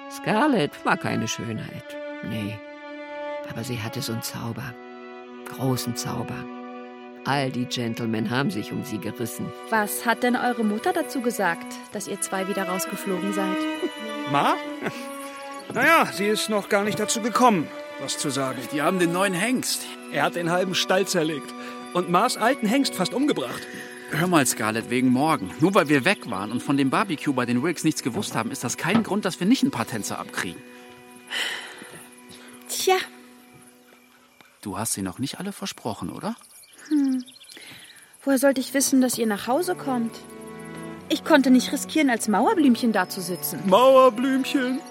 Scarlett war keine Schönheit, nee. Aber sie hatte so einen Zauber, großen Zauber. All die Gentlemen haben sich um sie gerissen. Was hat denn eure Mutter dazu gesagt, dass ihr zwei wieder rausgeflogen seid? Ma? Naja, sie ist noch gar nicht dazu gekommen, was zu sagen. Die haben den neuen Hengst. Er hat den halben Stall zerlegt und Ma's alten Hengst fast umgebracht. Hör mal, Scarlett, wegen morgen. Nur weil wir weg waren und von dem Barbecue bei den Wilkes nichts gewusst haben, ist das kein Grund, dass wir nicht ein paar Tänze abkriegen. Tja. Du hast sie noch nicht alle versprochen, oder? Woher sollte ich wissen, dass ihr nach Hause kommt? Ich konnte nicht riskieren, als Mauerblümchen da zu sitzen. Mauerblümchen.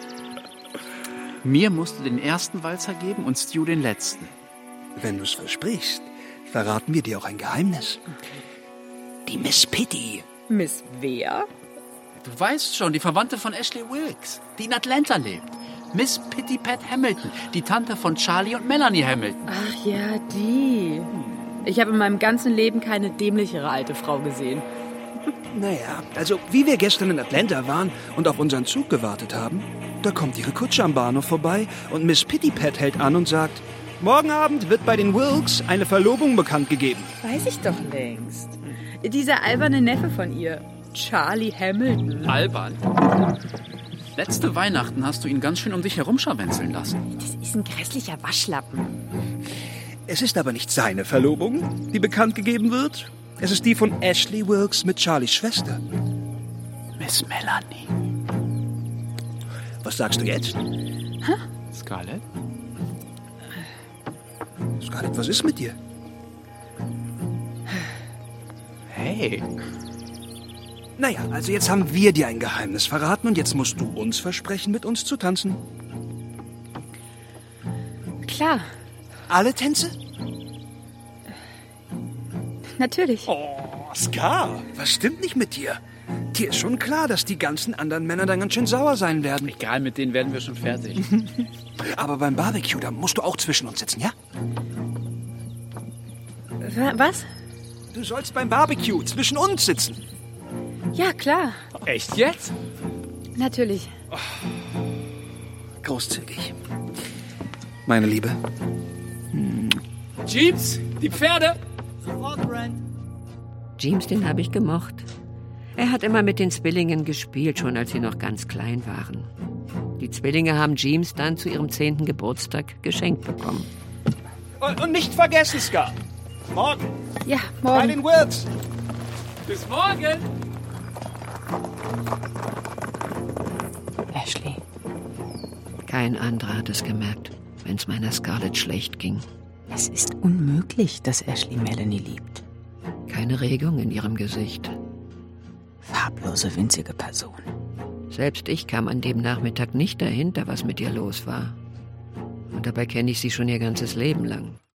Mir musst du den ersten Walzer geben und Stu den letzten. Wenn du's versprichst, verraten wir dir auch ein Geheimnis. Die Miss Pitty. Miss wer? Du weißt schon, die Verwandte von Ashley Wilkes, die in Atlanta lebt. Miss Pitty Pat Hamilton, die Tante von Charlie und Melanie Hamilton. Ach ja, die. Ich habe in meinem ganzen Leben keine dämlichere alte Frau gesehen. Naja, also wie wir gestern in Atlanta waren und auf unseren Zug gewartet haben, da kommt ihre Kutsche am Bahnhof vorbei und Miss Pitty Pat hält an und sagt, morgen Abend wird bei den Wilkes eine Verlobung bekannt gegeben. Weiß ich doch längst. Dieser alberne Neffe von ihr, Charlie Hamilton. Albern. Letzte Weihnachten hast du ihn ganz schön um dich herumscharwenzeln lassen. Das ist ein grässlicher Waschlappen. Es ist aber nicht seine Verlobung, die bekannt gegeben wird. Es ist die von Ashley Wilkes mit Charlies Schwester. Miss Melanie. Was sagst du jetzt? Scarlett? Scarlett, was ist mit dir? Hey. Naja, also jetzt haben wir dir ein Geheimnis verraten und jetzt musst du uns versprechen, mit uns zu tanzen. Klar, Alle Tänze? natürlich. Oh, Scar, was stimmt nicht mit dir? Dir ist schon klar, dass die ganzen anderen Männer dann ganz schön sauer sein werden. Egal, mit denen werden wir schon fertig. Aber beim Barbecue, da musst du auch zwischen uns sitzen, ja? Was? Du sollst beim Barbecue zwischen uns sitzen. Ja, klar. Echt jetzt? Natürlich. Großzügig. Meine Liebe. Jeeps, die Pferde. Jeems, den habe ich gemocht. Er hat immer mit den Zwillingen gespielt, schon als sie noch ganz klein waren. Die Zwillinge haben Jeems dann zu ihrem 10. Geburtstag geschenkt bekommen. Und nicht vergessen, Scar. Morgen Ja, bei morgen. den Wilkes. Bis morgen. Ashley. Kein anderer hat es gemerkt, wenn es meiner Scarlett schlecht ging. Es ist unmöglich, dass Ashley Melanie liebt. Keine Regung in ihrem Gesicht. Farblose, winzige Person. Selbst ich kam an dem Nachmittag nicht dahinter, was mit ihr los war. Und dabei kenne ich sie schon ihr ganzes Leben lang.